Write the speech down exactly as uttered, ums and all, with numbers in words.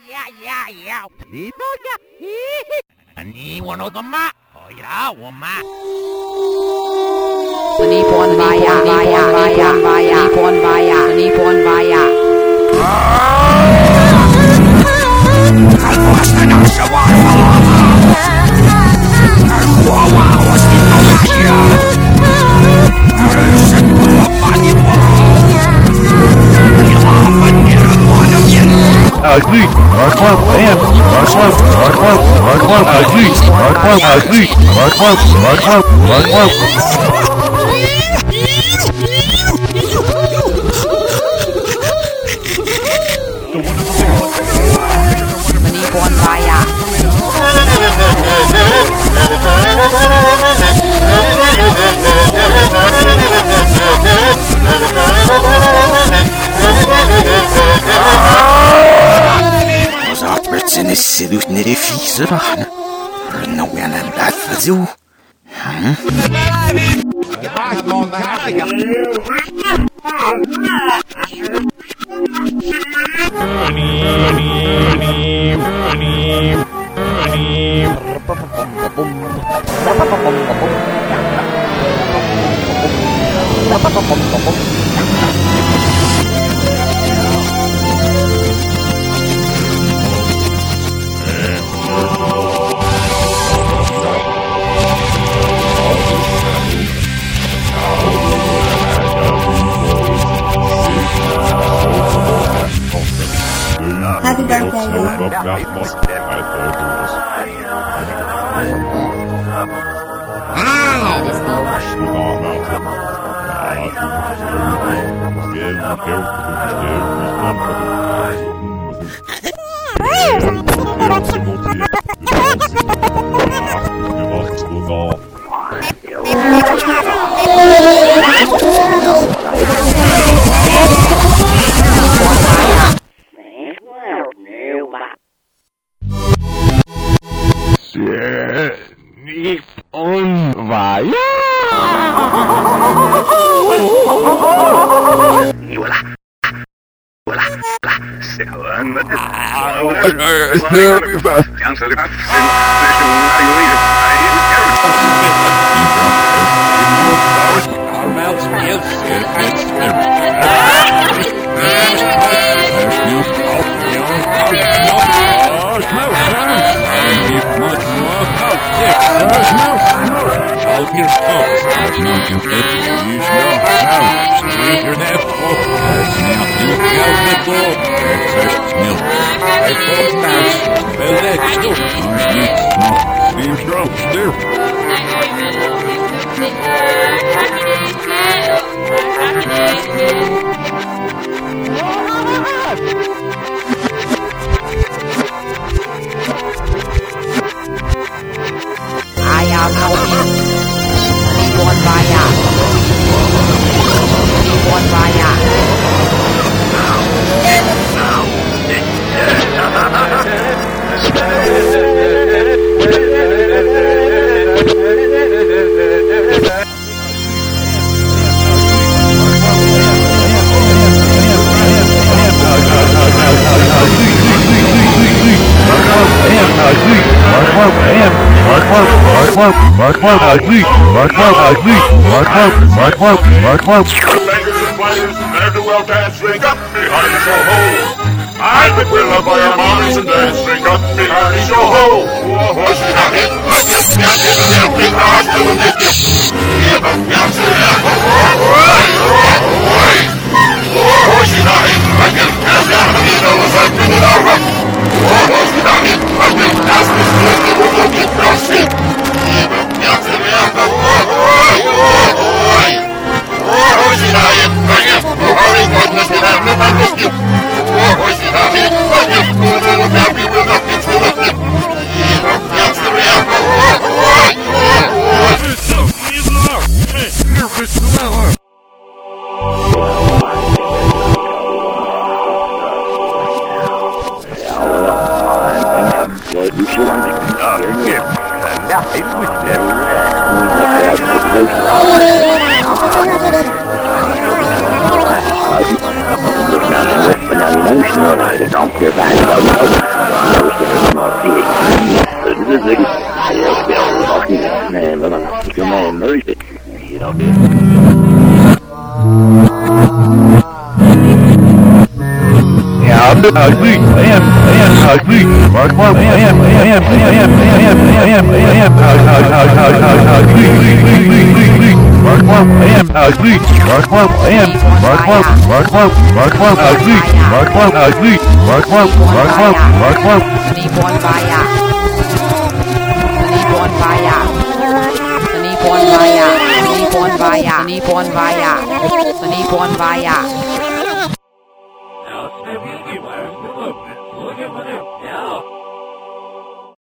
やいやいやリトやにわのとまおいらおま Nippon Vaya Vaya Vaya Vaya Nippon Vaya Nippon Vaya Ugly, Mark Lamp, Mark Lamp, Mark Lamp, Mark Lamp, ugly, Mark Lamp, ugly, Mark Lamp, Mark Lamp, Mark Lamp. Nippon Vaya Robertson is seduced near the fees of Anna. No one and that for you. Happy birthday, Nippon Vaya. I am Alvin Nippon Vaya Nippon Vaya Mark Lamp, ugly, Mark Lamp, ugly, Mark Lamp, Mark Lamp, Mark Lamp. Bangers and players, ne'er-do-well dance, drink up behind your hole. I think we'll love by our mommies and dance, drink up behind your hole. Don't give a Yeah, I'm ugly. I am, I am ugly. Mark one, I am, I am, I am, I am, I am, I am, ugly. Mark one, I am ugly. Mark one, I am, Mark one, Mark one, Mark one, ugly. Mark one, ugly. Mark one, Mark one, Mark one. Nipon Vaya. Nipon Vaya. Nipon Vaya. Nipon Vaya. Nipon Vaya. Nipon Vaya.